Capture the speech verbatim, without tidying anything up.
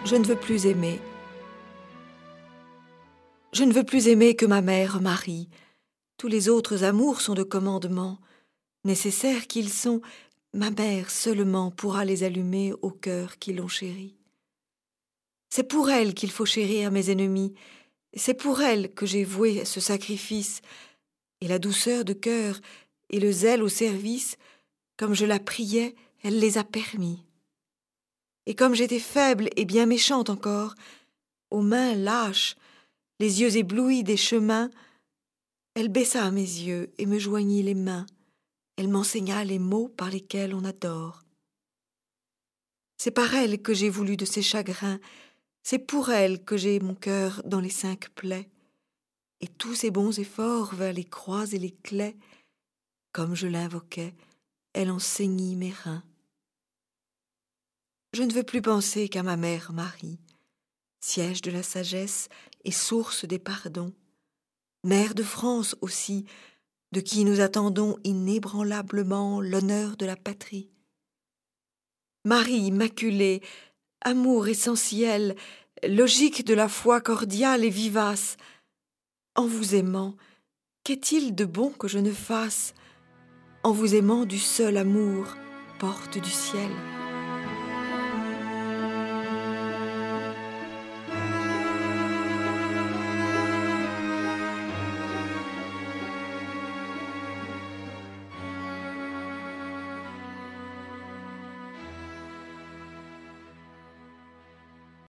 Je ne veux plus aimer. Je ne veux plus aimer que ma mère Marie. Tous les autres amours sont de commandement. Nécessaires qu'ils sont, ma mère seulement pourra les allumer au cœur qui l'ont chérie. C'est pour elle qu'il faut chérir mes ennemis. C'est pour elle que j'ai voué ce sacrifice. Et la douceur de cœur et le zèle au service, comme je la priais, elle les a permis. Et comme j'étais faible et bien méchante encore, aux mains lâches, les yeux éblouis des chemins, elle baissa mes yeux et me joignit les mains. Elle m'enseigna les mots par lesquels on adore. C'est par elle que j'ai voulu de ses chagrins, c'est pour elle que j'ai mon cœur dans les cinq plaies, et tous ses bons efforts vers les croix et les claies, comme je l'invoquais, elle en ceignit mes reins. Je ne veux plus penser qu'à ma mère Marie, siège de la sagesse et source des pardons, mère de France aussi, de qui nous attendons inébranlablement l'honneur de la patrie. Marie immaculée, amour essentiel, logique de la foi cordiale et vivace, en vous aimant, qu'est-il de bon que je ne fasse, en vous aimant du seul amour, porte du ciel ?